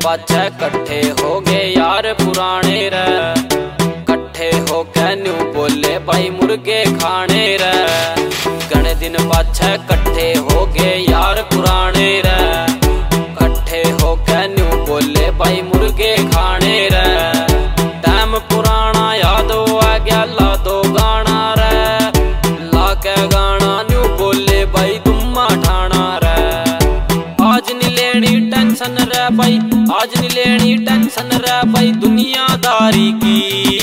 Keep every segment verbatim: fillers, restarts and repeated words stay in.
पाछे कट्ठे हो गए यार पुराने रे, कट्ठे हो के न्यू बोले भाई मुर्गे खाने रे। घने दिन पाछे कट्ठे हो गए यार पुराने रे, कट्ठे हो के न्यू बोले भाई मुर्गे खाने रे। टाइम पुराना याद आ गया ला दो गाना रे, ला के गाना न्यू बोले भाई तुम्मा ठाना रे। आज नहीं लेनी टेंशन रे भाई, आज नहीं लेनी टेंशन रे भाई दुनियादारी की।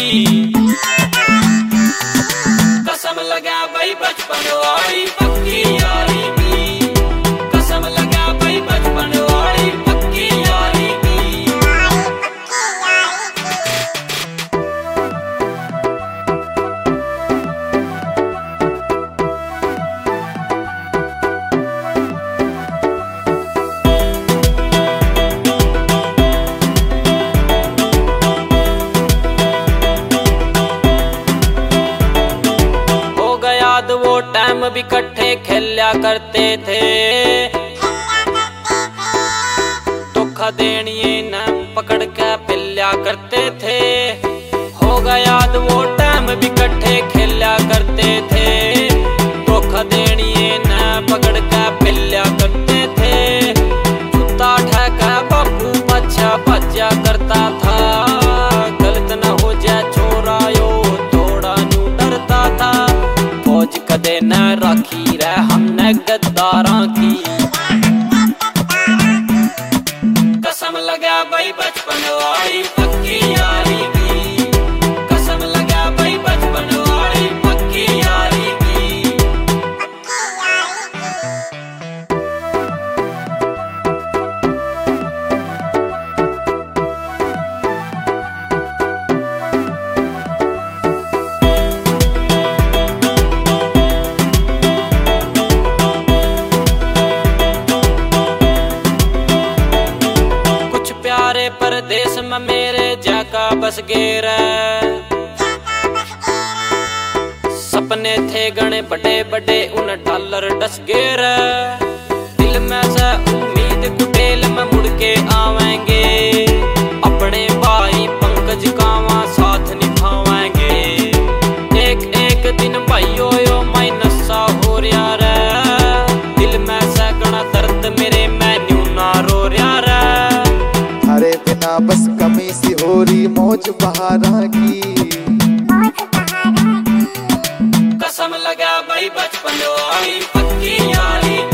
कसम लगा भाई बचपन वाली पक्की यारी की, कसम लगा भाई बचपन वाली पक्की यारी की। याद वो टाइम भी इकट्ठे खेला करते थे, धोखा देनिए न पकड़ के पिल्या करते थे। हो गया याद वो टाइम भी इकट्ठे खेला करते थे, धोखा देनिए न पकड़ के पिल्या करते थे। कुत्ता ठहका बापू बच्चा बच्चा करता था, गलत न हो जाए छोरा यो थोड़ा न्यू डरता था। फौज कदे न राखी रे हमने गद्दारा की, कसम लगा भाई बचपन वाली पक्की यारी की, कसम लगा भाई बचपन वाली पक्की यारी की। परदेश में मेरे जाका बस गए रे, सपने थे गणे बड़े बड़े उन डॉलर डस गए रे। दिल में से उम्मीद कुटेल में मुड़ के आवेंगे, अपने भाई पंकज कावा साथ निभावेंगे। एक एक दिन भाइयों यो माइनस सा हो रहा रे, दिल में से गणा दर्द मेरे मैं न्यू ना रो रहा रे। अरे बिना बस कमी सी हो रही मौज बहारा की, कसम लगा भाई बचपन वाली पक्की यारी।